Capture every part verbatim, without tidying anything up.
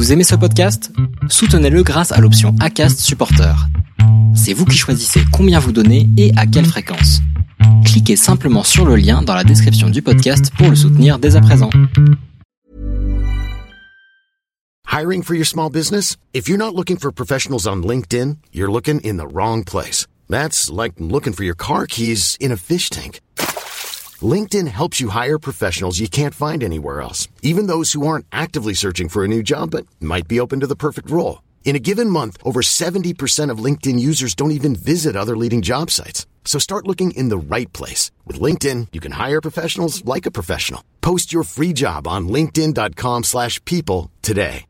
Vous aimez ce podcast ? Soutenez-le grâce à l'option Acast Supporter. C'est vous qui choisissez combien vous donnez et à quelle fréquence. Cliquez simplement sur le lien dans la description du podcast pour le soutenir dès à présent. Hiring for your small business? If you're not looking for professionals on LinkedIn, you're looking in the wrong place. That's like looking for your car keys in a fish tank. LinkedIn helps you hire professionals you can't find anywhere else, even those who aren't actively searching for a new job but might be open to the perfect role. In a given month, over seventy percent of LinkedIn users don't even visit other leading job sites. So start looking in the right place. With LinkedIn, you can hire professionals like a professional. Post your free job on linkedin dot com slash people today.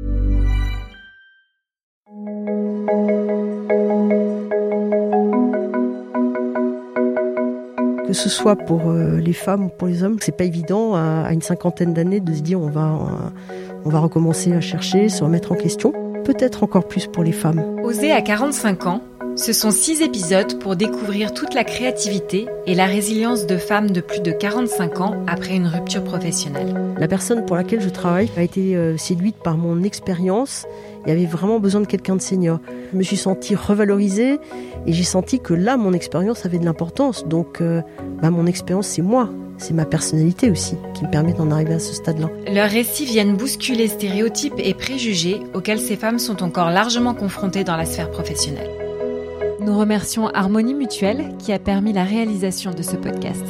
Que ce soit pour euh, les femmes ou pour les hommes, c'est pas évident à, à une cinquantaine d'années de se dire on va, euh, on va recommencer à chercher, se remettre en question. Peut-être encore plus pour les femmes. Oser à quarante-cinq ans, ce sont six épisodes pour découvrir toute la créativité et la résilience de femmes de plus de quarante-cinq ans après une rupture professionnelle. La personne pour laquelle je travaille a été euh, séduite par mon expérience et avait vraiment besoin de quelqu'un de senior. Je me suis sentie revalorisée et j'ai senti que là, mon expérience avait de l'importance. Donc, euh, bah, mon expérience, c'est moi. C'est ma personnalité aussi qui me permet d'en arriver à ce stade-là. Leurs récits viennent bousculer stéréotypes et préjugés auxquels ces femmes sont encore largement confrontées dans la sphère professionnelle. Nous remercions Harmonie Mutuelle qui a permis la réalisation de ce podcast.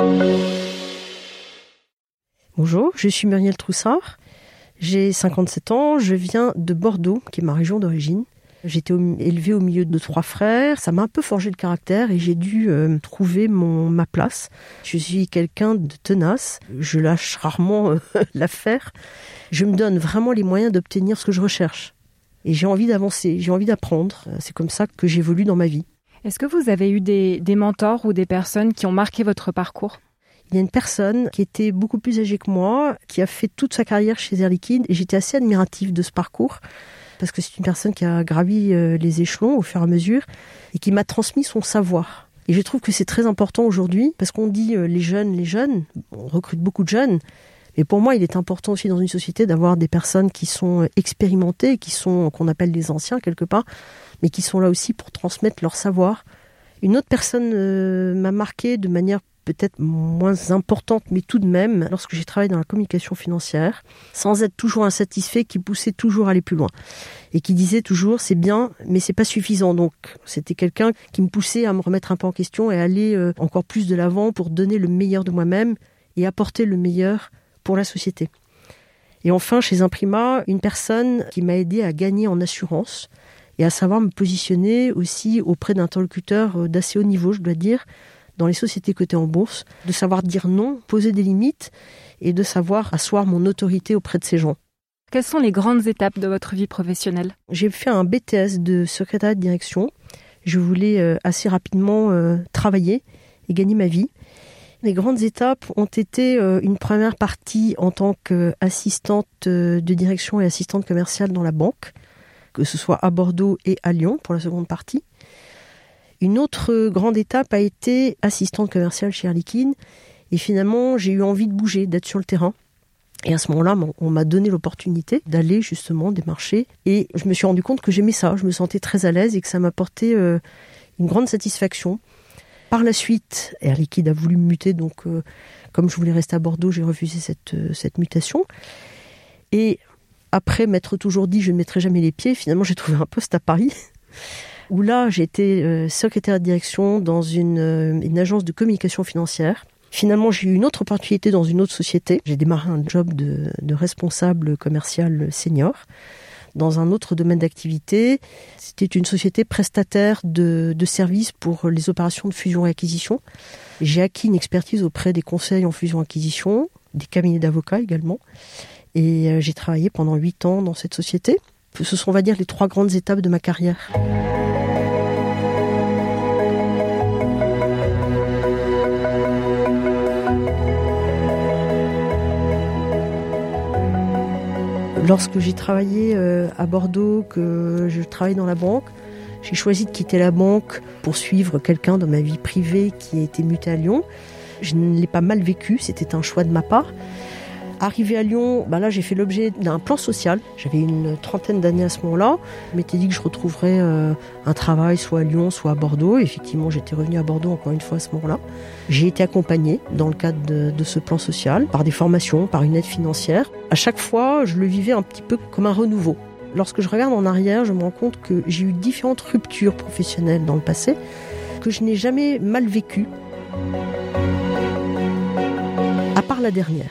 Bonjour, je suis Muriel Troussard. J'ai cinquante-sept ans, je viens de Bordeaux, qui est ma région d'origine. J'ai été élevée au milieu de trois frères, ça m'a un peu forgé le caractère et j'ai dû euh, trouver mon, ma place. Je suis quelqu'un de tenace, je lâche rarement euh, l'affaire. Je me donne vraiment les moyens d'obtenir ce que je recherche. Et j'ai envie d'avancer, j'ai envie d'apprendre. C'est comme ça que j'évolue dans ma vie. Est-ce que vous avez eu des, des mentors ou des personnes qui ont marqué votre parcours ? Il y a une personne qui était beaucoup plus âgée que moi, qui a fait toute sa carrière chez Air Liquide et j'étais assez admirative de ce parcours parce que c'est une personne qui a gravi les échelons au fur et à mesure et qui m'a transmis son savoir. Et je trouve que c'est très important aujourd'hui parce qu'on dit les jeunes, les jeunes, on recrute beaucoup de jeunes, mais pour moi il est important aussi dans une société d'avoir des personnes qui sont expérimentées, qui sont, qu'on appelle des anciens quelque part, mais qui sont là aussi pour transmettre leur savoir. Une autre personne euh, m'a marqué de manière peut-être moins importante, mais tout de même, lorsque j'ai travaillé dans la communication financière, sans être toujours insatisfait, qui poussait toujours à aller plus loin. Et qui disait toujours, c'est bien, mais c'est pas suffisant. Donc, c'était quelqu'un qui me poussait à me remettre un peu en question et à aller euh, encore plus de l'avant pour donner le meilleur de moi-même et apporter le meilleur pour la société. Et enfin, chez Imprima, une personne qui m'a aidé à gagner en assurance et à savoir me positionner aussi auprès d'interlocuteurs d'assez haut niveau, je dois dire, dans les sociétés cotées en bourse, de savoir dire non, poser des limites et de savoir asseoir mon autorité auprès de ces gens. Quelles sont les grandes étapes de votre vie professionnelle ? J'ai fait un B T S de secrétariat de direction. Je voulais euh, assez rapidement euh, travailler et gagner ma vie. Les grandes étapes ont été euh, une première partie en tant qu'assistante de direction et assistante commerciale dans la banque, que ce soit à Bordeaux et à Lyon pour la seconde partie. Une autre grande étape a été assistante commerciale chez Air Liquide. Et finalement, j'ai eu envie de bouger, d'être sur le terrain. Et à ce moment-là, on m'a donné l'opportunité d'aller justement démarcher. Et je me suis rendu compte que j'aimais ça. Je me sentais très à l'aise et que ça m'apportait euh, une grande satisfaction. Par la suite, Air Liquide a voulu me muter. Donc, euh, comme je voulais rester à Bordeaux, j'ai refusé cette, euh, cette mutation. Et après m'être toujours dit, je ne mettrai jamais les pieds, finalement, j'ai trouvé un poste à Paris. Où là, j'étais euh, secrétaire de direction dans une, euh, une agence de communication financière. Finalement, j'ai eu une autre opportunité dans une autre société. J'ai démarré un job de, de responsable commercial senior dans un autre domaine d'activité. C'était une société prestataire de, de services pour les opérations de fusion et acquisition. J'ai acquis une expertise auprès des conseils en fusion et acquisition, des cabinets d'avocats également. Et euh, j'ai travaillé pendant huit ans dans cette société. Ce sont, on va dire, les trois grandes étapes de ma carrière. Lorsque j'ai travaillé euh, à Bordeaux, que je travaillais dans la banque, j'ai choisi de quitter la banque pour suivre quelqu'un dans ma vie privée qui a été muté à Lyon. Je ne l'ai pas mal vécu, c'était un choix de ma part. Arrivé à Lyon, bah là j'ai fait l'objet d'un plan social. J'avais une trentaine d'années à ce moment-là. Je m'étais dit que je retrouverais euh, un travail soit à Lyon, soit à Bordeaux. Et effectivement, j'étais revenue à Bordeaux encore une fois à ce moment-là. J'ai été accompagnée dans le cadre de, de ce plan social par des formations, par une aide financière. À chaque fois, je le vivais un petit peu comme un renouveau. Lorsque je regarde en arrière, je me rends compte que j'ai eu différentes ruptures professionnelles dans le passé, que je n'ai jamais mal vécues, à part la dernière.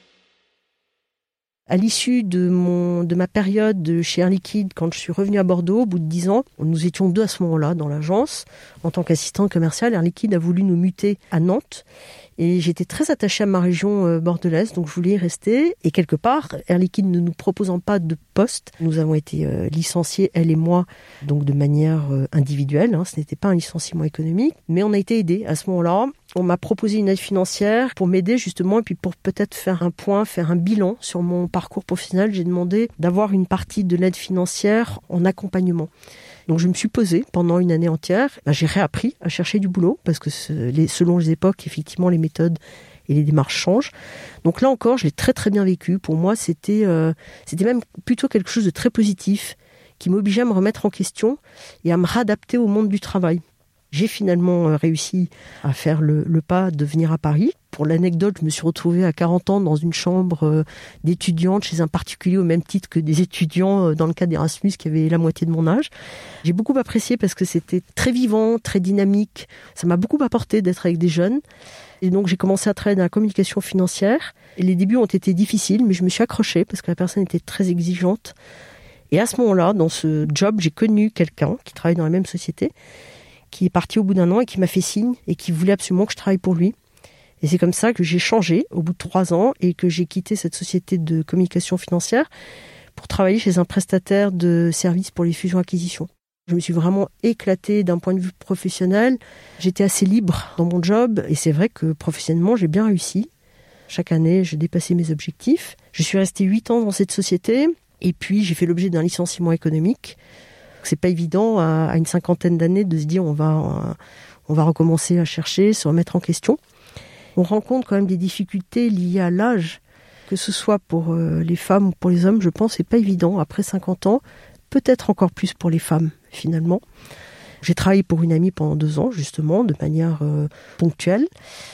À l'issue de, mon, de ma période de chez Air Liquide, quand je suis revenue à Bordeaux, au bout de dix ans, nous étions deux à ce moment-là dans l'agence. En tant qu'assistante commerciale, Air Liquide a voulu nous muter à Nantes. Et j'étais très attachée à ma région euh, bordelaise, donc je voulais y rester. Et quelque part, Air Liquide ne nous proposant pas de poste, nous avons été euh, licenciés, elle et moi, donc de manière euh, individuelle. Hein, ce n'était pas un licenciement économique, mais on a été aidés à ce moment-là. On m'a proposé une aide financière pour m'aider justement, et puis pour peut-être faire un point, faire un bilan sur mon parcours professionnel. J'ai demandé d'avoir une partie de l'aide financière en accompagnement. Donc je me suis posée pendant une année entière. Ben, j'ai réappris à chercher du boulot parce que ce, les, selon les époques, effectivement, les méthodes et les démarches changent. Donc là encore, je l'ai très très bien vécu. Pour moi, c'était, euh, c'était même plutôt quelque chose de très positif qui m'obligeait à me remettre en question et à me réadapter au monde du travail. J'ai finalement réussi à faire le, le pas de venir à Paris. Pour l'anecdote, je me suis retrouvée à quarante ans dans une chambre d'étudiante chez un particulier au même titre que des étudiants dans le cadre d'Erasmus qui avaient la moitié de mon âge. J'ai beaucoup apprécié parce que c'était très vivant, très dynamique. Ça m'a beaucoup apporté d'être avec des jeunes. Et donc j'ai commencé à travailler dans la communication financière. Et les débuts ont été difficiles, mais je me suis accrochée parce que la personne était très exigeante. Et à ce moment-là, dans ce job, j'ai connu quelqu'un qui travaille dans la même société, qui est parti au bout d'un an et qui m'a fait signe et qui voulait absolument que je travaille pour lui. Et c'est comme ça que j'ai changé au bout de trois ans et que j'ai quitté cette société de communication financière pour travailler chez un prestataire de services pour les fusions-acquisitions. Je me suis vraiment éclatée d'un point de vue professionnel. J'étais assez libre dans mon job et c'est vrai que professionnellement, j'ai bien réussi. Chaque année, j'ai dépassé mes objectifs. Je suis restée huit ans dans cette société et puis j'ai fait l'objet d'un licenciement économique. C'est pas évident à une cinquantaine d'années de se dire on va, on va recommencer à chercher, se remettre en question. On rencontre quand même des difficultés liées à l'âge, que ce soit pour les femmes ou pour les hommes, je pense, c'est pas évident. Après cinquante ans, peut-être encore plus pour les femmes, finalement. J'ai travaillé pour une amie pendant deux ans, justement, de manière euh, ponctuelle.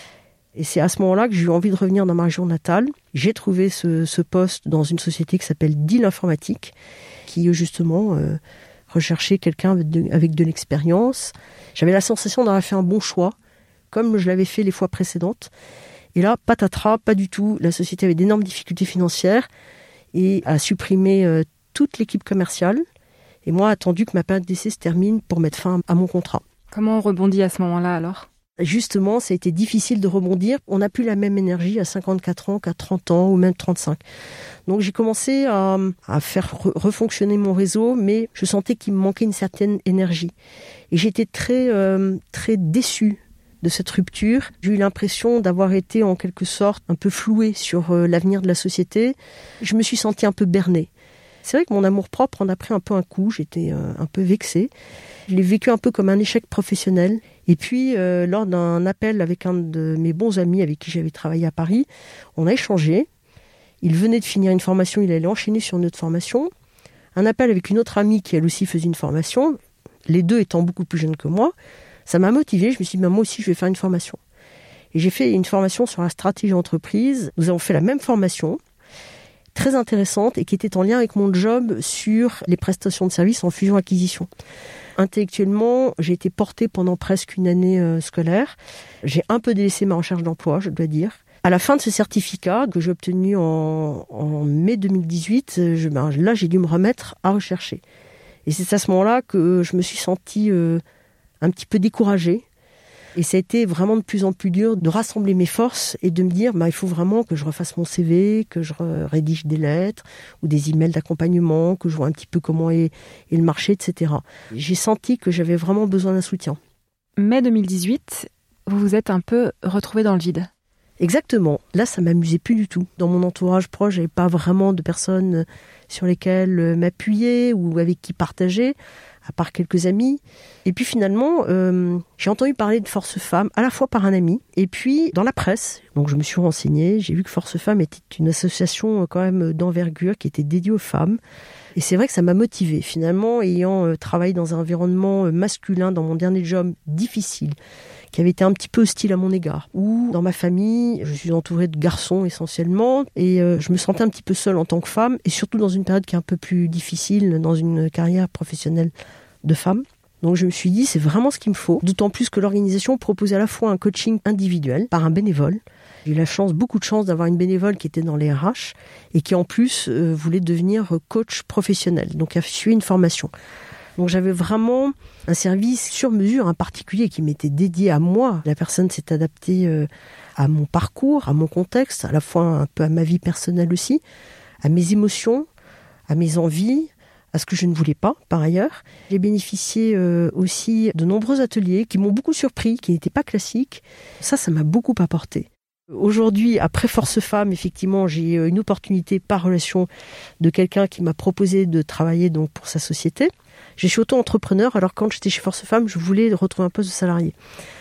Et c'est à ce moment-là que j'ai eu envie de revenir dans ma région natale. J'ai trouvé ce, ce poste dans une société qui s'appelle Deal Informatique, qui, justement... Euh, rechercher quelqu'un avec de, avec de l'expérience. J'avais la sensation d'avoir fait un bon choix, comme je l'avais fait les fois précédentes. Et là, patatras, pas du tout. La société avait d'énormes difficultés financières et a supprimé euh, toute l'équipe commerciale. Et moi, attendu que ma période d'essai se termine pour mettre fin à mon contrat. Comment on rebondit à ce moment-là alors ? Justement, ça a été difficile de rebondir. On n'a plus la même énergie à cinquante-quatre ans qu'à trente ans ou même trente-cinq. Donc j'ai commencé à, à faire re- refonctionner mon réseau, mais je sentais qu'il me manquait une certaine énergie. Et j'étais très, euh, très déçue de cette rupture. J'ai eu l'impression d'avoir été en quelque sorte un peu flouée sur euh, l'avenir de la société. Je me suis sentie un peu bernée. C'est vrai que mon amour-propre en a pris un peu un coup. J'étais euh, un peu vexée. Je l'ai vécu un peu comme un échec professionnel. Et puis, euh, lors d'un appel avec un de mes bons amis avec qui j'avais travaillé à Paris, on a échangé. Il venait de finir une formation, il allait enchaîner sur une autre formation. Un appel avec une autre amie qui, elle aussi, faisait une formation. Les deux étant beaucoup plus jeunes que moi. Ça m'a motivée. Je me suis dit, bah, moi aussi, je vais faire une formation. Et j'ai fait une formation sur la stratégie entreprise. Nous avons fait la même formation, très intéressante, et qui était en lien avec mon job sur les prestations de services en fusion-acquisition. Intellectuellement, j'ai été portée pendant presque une année euh, scolaire. J'ai un peu délaissé ma recherche d'emploi, je dois dire. À la fin de ce certificat que j'ai obtenu en, en mai deux mille dix-huit, je, ben, là, j'ai dû me remettre à rechercher. Et c'est à ce moment-là que je me suis sentie euh, un petit peu découragée. Et ça a été vraiment de plus en plus dur de rassembler mes forces et de me dire bah, il faut vraiment que je refasse mon C V, que je rédige des lettres ou des emails d'accompagnement, que je vois un petit peu comment est, est le marché, et cetera. J'ai senti que j'avais vraiment besoin d'un soutien. mai deux mille dix-huit, vous vous êtes un peu retrouvé dans le vide. Exactement. Là, ça m'amusait plus du tout. Dans mon entourage proche, j'avais pas vraiment de personnes sur lesquelles m'appuyer ou avec qui partager, à part quelques amis. Et puis finalement, euh, j'ai entendu parler de Force Femmes, à la fois par un ami, et puis dans la presse. Donc je me suis renseignée, j'ai vu que Force Femmes était une association quand même d'envergure qui était dédiée aux femmes. Et c'est vrai que ça m'a motivée. Finalement, ayant euh, travaillé dans un environnement euh, masculin, dans mon dernier job difficile, qui avait été un petit peu hostile à mon égard, où dans ma famille, je suis entourée de garçons essentiellement, et euh, je me sentais un petit peu seule en tant que femme, et surtout dans une période qui est un peu plus difficile, dans une carrière professionnelle de femme. Donc je me suis dit, c'est vraiment ce qu'il me faut, d'autant plus que l'organisation propose à la fois un coaching individuel par un bénévole. J'ai eu la chance, beaucoup de chance d'avoir une bénévole qui était dans les R H et qui en plus euh, voulait devenir coach professionnel, donc a suivi une formation. Donc j'avais vraiment un service sur mesure, un particulier qui m'était dédié à moi. La personne s'est adaptée euh, à mon parcours, à mon contexte, à la fois un peu à ma vie personnelle aussi, à mes émotions, à mes envies, à ce que je ne voulais pas, par ailleurs. J'ai bénéficié euh, aussi de nombreux ateliers qui m'ont beaucoup surpris, qui n'étaient pas classiques. Ça, ça m'a beaucoup apporté. Aujourd'hui, après Force Femmes, effectivement, j'ai eu une opportunité par relation de quelqu'un qui m'a proposé de travailler donc pour sa société. Je suis auto-entrepreneur, alors quand j'étais chez Force Femmes, je voulais retrouver un poste de salarié.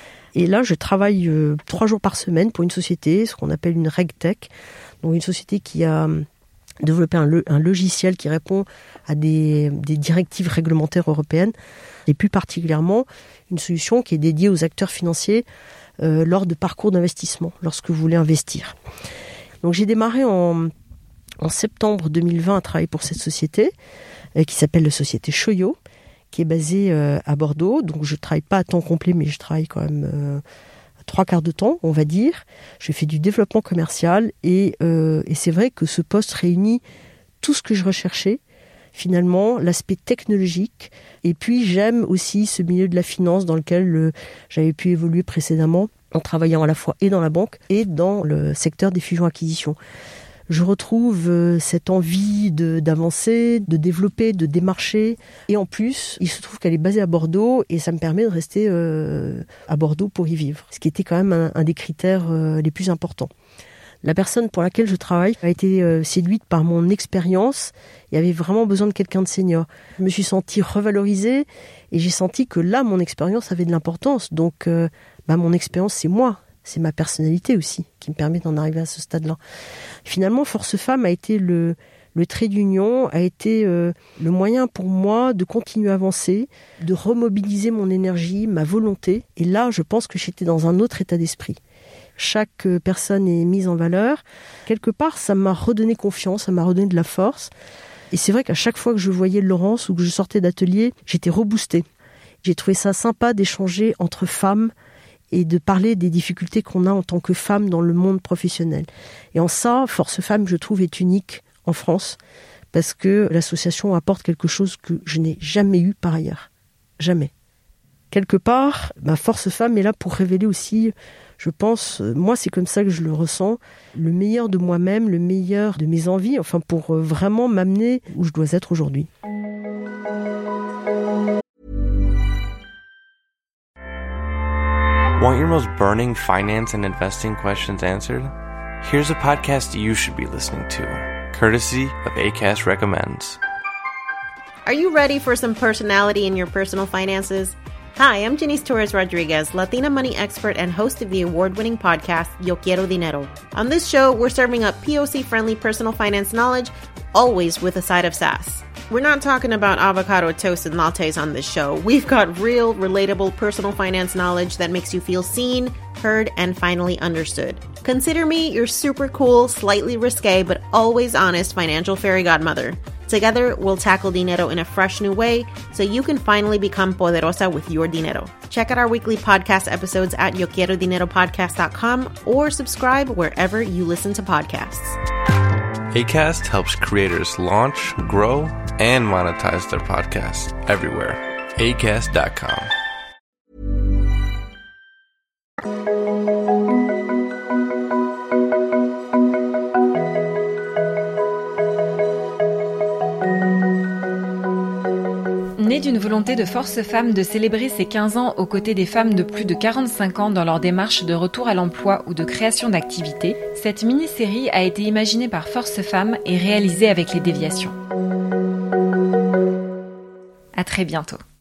Et là, je travaille euh, trois jours par semaine pour une société, ce qu'on appelle une RegTech, donc une société qui a développé un, le, un logiciel qui répond à des, des directives réglementaires européennes, et plus particulièrement une solution qui est dédiée aux acteurs financiers euh, lors de parcours d'investissement, lorsque vous voulez investir. Donc j'ai démarré en, en septembre deux mille vingt à travailler pour cette société, euh, qui s'appelle la société Choyo, qui est basée euh, à Bordeaux. Donc je ne travaille pas à temps complet, mais je travaille quand même euh, trois quarts de temps, on va dire. Je fais du développement commercial et, euh, et c'est vrai que ce poste réunit tout ce que je recherchais, finalement, l'aspect technologique. Et puis j'aime aussi ce milieu de la finance dans lequel euh, j'avais pu évoluer précédemment, en travaillant à la fois et dans la banque et dans le secteur des fusions-acquisitions. Je retrouve euh, cette envie de, d'avancer, de développer, de démarcher. Et en plus, il se trouve qu'elle est basée à Bordeaux et ça me permet de rester euh, à Bordeaux pour y vivre. Ce qui était quand même un, un des critères euh, les plus importants. La personne pour laquelle je travaille a été euh, séduite par mon expérience et avait vraiment besoin de quelqu'un de senior. Je me suis sentie revalorisée et j'ai senti que là, mon expérience avait de l'importance. Donc, euh, bah, mon expérience, c'est moi. C'est ma personnalité aussi qui me permet d'en arriver à ce stade-là. Finalement, Force Femmes a été le, le trait d'union, a été euh, le moyen pour moi de continuer à avancer, de remobiliser mon énergie, ma volonté. Et là, je pense que j'étais dans un autre état d'esprit. Chaque personne est mise en valeur. Quelque part, ça m'a redonné confiance, ça m'a redonné de la force. Et c'est vrai qu'à chaque fois que je voyais Laurence ou que je sortais d'atelier, j'étais reboostée. J'ai trouvé ça sympa d'échanger entre femmes et de parler des difficultés qu'on a en tant que femme dans le monde professionnel. Et en ça, Force Femmes, je trouve, est unique en France, parce que l'association apporte quelque chose que je n'ai jamais eu par ailleurs. Jamais. Quelque part, ma Force Femmes est là pour révéler aussi, je pense, moi c'est comme ça que je le ressens, le meilleur de moi-même, le meilleur de mes envies, enfin pour vraiment m'amener où je dois être aujourd'hui. Want your most burning finance and investing questions answered? Here's a podcast you should be listening to, courtesy of Acast Recommends. Are you ready for some personality in your personal finances? Hi, I'm Janice Torres Rodriguez, Latina money expert and host of the award-winning podcast, Yo Quiero Dinero. On this show, we're serving up P O C-friendly personal finance knowledge, always with a side of sass. We're not talking about avocado toast and lattes on this show. We've got real, relatable personal finance knowledge that makes you feel seen, heard, and finally understood. Consider me your super cool, slightly risque, but always honest financial fairy godmother. Together, we'll tackle dinero in a fresh new way so you can finally become poderosa with your dinero. Check out our weekly podcast episodes at yo quiero dinero podcast dot com or subscribe wherever you listen to podcasts. Acast helps creators launch, grow, and monetize their podcasts everywhere. acast dot com. Née d'une volonté de Force Femmes de célébrer ses quinze ans aux côtés des femmes de plus de quarante-cinq ans dans leur démarche de retour à l'emploi ou de création d'activités, cette mini-série a été imaginée par Force Femmes et réalisée avec les Déviations. À très bientôt.